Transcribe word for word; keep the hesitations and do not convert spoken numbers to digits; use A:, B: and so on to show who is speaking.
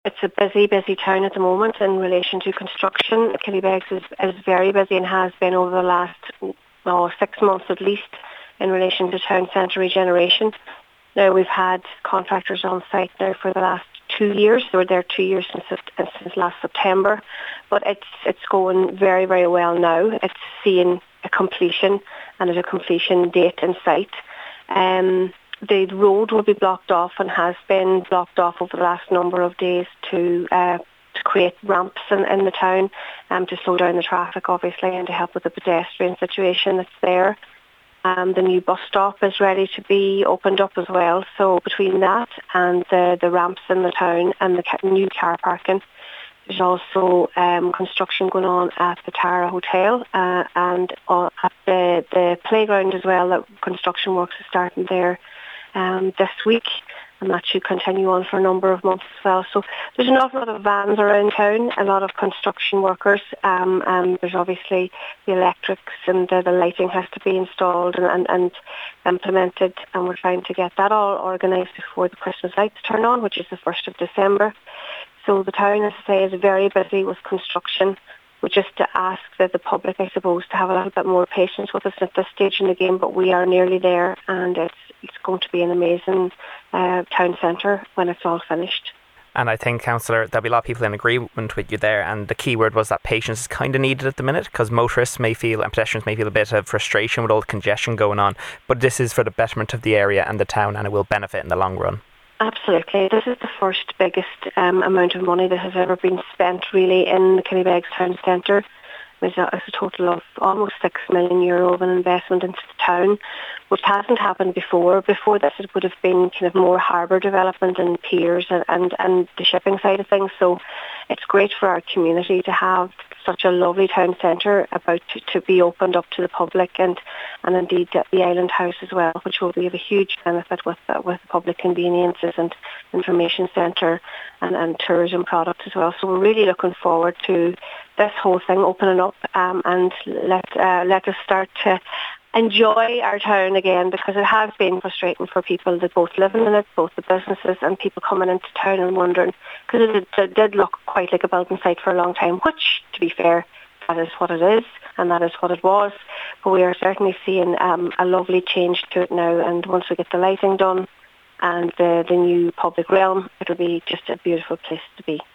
A: It's a busy, busy town at the moment in relation to construction. Killybegs is, is very busy and has been over the last oh, six months at least in relation to town centre regeneration. Now we've had contractors on site now for the last two years. They were there two years since, since last September. But it's it's going very, very well now. It's seeing a completion and at a completion date in sight. Um, the road will be blocked off and has been blocked off over the last number of days to uh, to create ramps in, in the town, um, to slow down the traffic obviously and to help with the pedestrian situation that's there. Um, the new bus stop is ready to be opened up as well. So between that and the, the ramps in the town and the ca- new car parking, there's also um, construction going on at the Tara Hotel uh, and uh, at the, the playground as well. That construction works are starting there um, this week, and that should continue on for a number of months as well. So there's an awful lot of vans around town, a lot of construction workers, um, and there's obviously the electrics and the, the lighting has to be installed and, and, and implemented, and we're trying to get that all organised before the Christmas lights turn on, which is the first of December. So the town, as I say, is very busy with construction. We're just to ask that the public, I suppose, to have a little bit more patience with us at this stage in the game, but we are nearly there, and it's it's going to be an amazing uh, town centre when it's all finished.
B: And I think, Councillor, there'll be a lot of people in agreement with you there, and the key word was that patience is kind of needed at the minute, because motorists may feel and pedestrians may feel a bit of frustration with all the congestion going on, but this is for the betterment of the area and the town, and it will benefit in the long run.
A: Absolutely. This is the first biggest um, amount of money that has ever been spent really in the Killybegs town centre. It's a, it's a total of almost six million euro of an investment into the town, which hasn't happened before. Before this it would have been kind of more harbour development and piers and, and, and the shipping side of things. So it's great for our community to have such a lovely town centre about to, to be opened up to the public, and, and indeed the Island House as well, which will be of a huge benefit with uh, with public conveniences and information centre and, and tourism products as well. So we're really looking forward to this whole thing opening up um, and let uh, let us start to enjoy our town again, because it has been frustrating for people that both living in it, both the businesses and people coming into town and wondering, because it, it did look quite like a building site for a long time, which, to be fair, that is what it is and that is what it was. But we are certainly seeing um, a lovely change to it now, and once we get the lighting done and the, the new public realm, it'll be just a beautiful place to be.